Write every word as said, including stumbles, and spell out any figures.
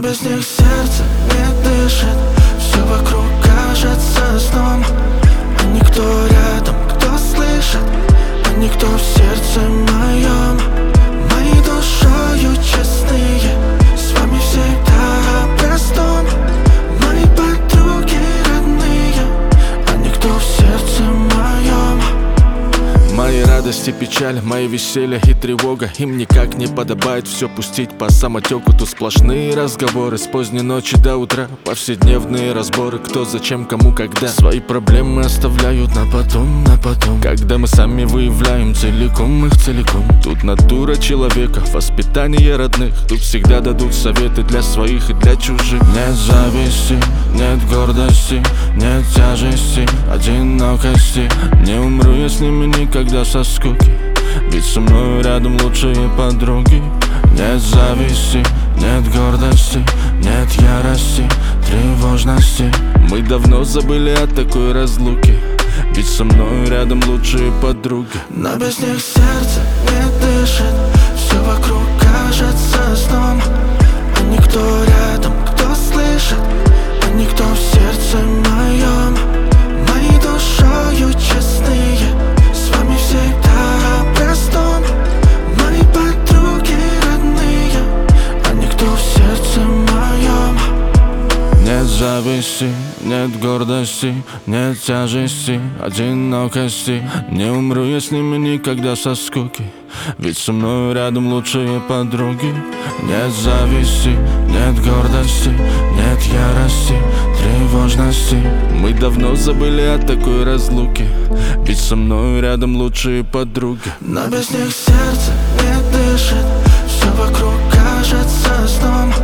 без них сердце не дышит, все вокруг кажется сном. А никто рядом, кто слышит, а никто в сердце моем. Мои душою честные, с вами всегда о простом. Мои подруги родные, а никто в сердце моем. Мои радости, печаль, мои веселья и тревога. Им никак не подобает все пустить по самотеку. Тут сплошные разговоры с поздней ночи до утра, повседневные разборы, кто, зачем, кому, когда. Свои проблемы оставляют на потом, на потом, когда мы сами выявляем целиком их целиком. Тут натура человека, воспитание родных. Тут всегда дадут советы для своих и для чужих. Нет зависти, нет гордости, нет тяжести, одинокости. Не умру я с ними никогда со скуки, ведь со мной рядом лучшие подруги. Нет зависти, нет гордости, нет ярости, тревожности. Мы давно забыли о такой разлуке, ведь со мной рядом лучшие подруги. Но без них сердце не дышит, все вокруг кажется сном. А никто рядом, кто слышит, а никто в сердце моем. Мои душою честные, с вами всегда о простом. Мои подруги родные, а никто в сердце моем. Нет зависти, нет гордости, нет тяжести, одинокости. Не умру я с ними никогда со скуки, ведь со мной рядом лучшие подруги. Нет зависти, нет гордости, нет ярости, тревожности. Мы давно забыли о такой разлуке, ведь со мной рядом лучшие подруги. Но без них сердце не дышит, все вокруг кажется сном.